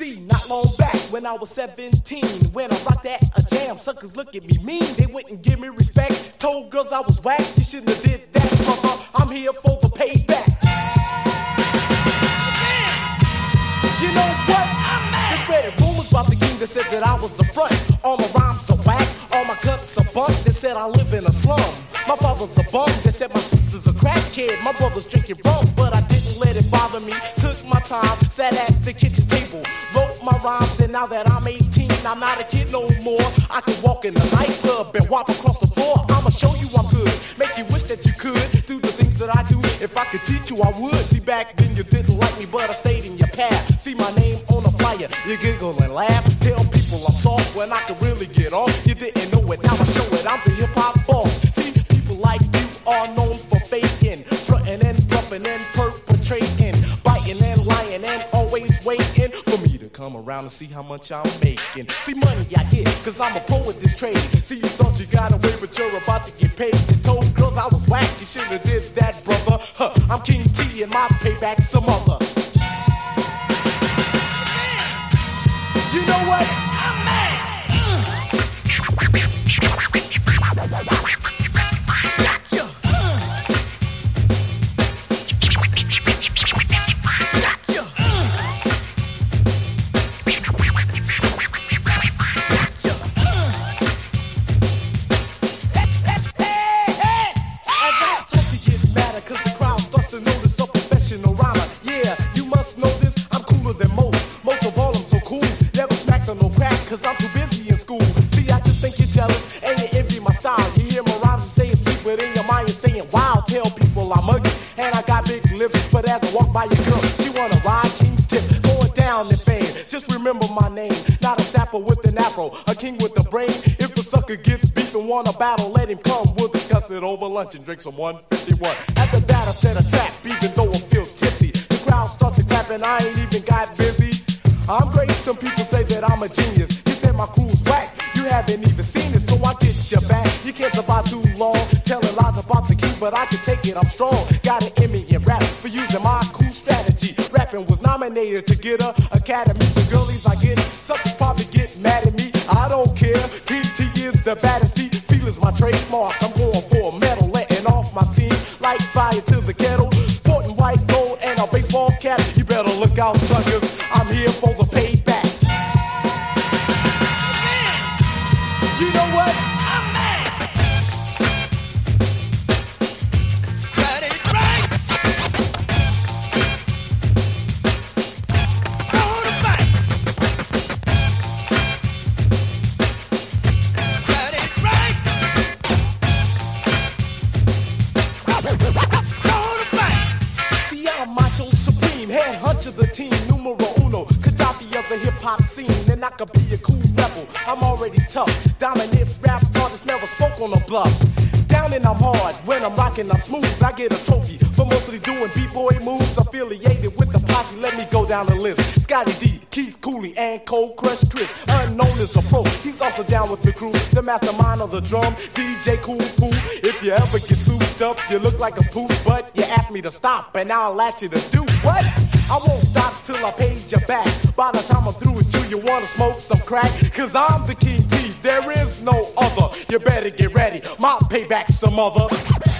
See, not long back when I was 17, when I rocked at a jam, suckers look at me mean. They wouldn't give me respect. Told girls I was whack. You shouldn't have did that, brother. I'm here for the payback. You know what? They spread rumors about the king that said that I was a front. All my rhymes are whack, all my cuts are bunk. They said I live in a slum. My father's a bum. They said my sister's a crack kid. My brother's drinking rum, but I didn't let it bother me. Took my time, sat at the kitchen table, wrote my rhymes, and now that I'm 18, I'm not a kid no more. I can walk in the nightclub and walk across the floor. I'ma show you I'm good, make you wish that you could do the things that I do. If I could teach you, I would. See, back then you didn't like me, but I stayed in your path. See my name on the flyer, you giggle and laugh. Tell people I'm soft when I can really get off. You didn't know it, now I show it. I'm the hip hop boss. See, people like you are known for faking, fronting and bluffing and perpetrating, biting and lying and always waiting for me to come around and see how much I'm making. See, money I get, cause I'm a pro at this trade. See, you thought you got away, but you're about to get paid. You told girls I was whack, you should've did that, brother. I'm King T and my payback's some other. You know what? I'm mad. Gotcha. Cause I'm too busy in school. See, I just think you're jealous and you envy my style. You hear my rhymes and say it's sweet, but in your mind you're saying, wow. Tell people I'm ugly and I got big lips, but as I walk by your girl, she wanna ride King's tip, going down in fame. Just remember my name, not a sapper with an afro, a king with a brain. If the sucker gets beef and want a battle, let him come. We'll discuss it over lunch and drink some 151. After that, I set a trap, even though I feel tipsy. The crowd starts to clap and I ain't even got busy. I'm great, some people say that I'm a genius. You said my crew's whack, you haven't even seen it, so I get your back. You can't survive too long, telling lies about the king, but I can take it, I'm strong. Got an Emmy in rap for using my cool strategy. Rapping was nominated to get a Academy. The girlies I get, suckers probably get mad at me. I don't care, King T is the baddest. See, feel is my trademark. I'm going for a medal, letting off my steam like fire to the kettle. Sporting white gold and a baseball cap. You better look out, suckers. I'm here for the payback. You know what? I'm mad. Got it right. On the mic. Got it right. On the mic. See, I'm macho supreme, head hunch of the team, numero uno, Gaddafi of the hip-hop scene, and I could be a cool rebel. I'm already tough, dominant rap artist, never spoke on a bluff. Down and I'm hard, when I'm rocking I'm smooth. I get a trophy for mostly doing b-boy moves. Affiliated with the posse, let me go down the list. Scotty D, Keith Cooley, and Cold Crush Chris. Unknown as a pro, he's also down with the crew. The mastermind of the drum, DJ Cool Poo. If you ever get souped up, you look like a poop. But you asked me to stop, and I'll ask you to do what? I won't stop till I pay you back. By the time I'm through with you wanna smoke some crack. Cause I'm the King T, there is no other. You better get ready, my payback's some other.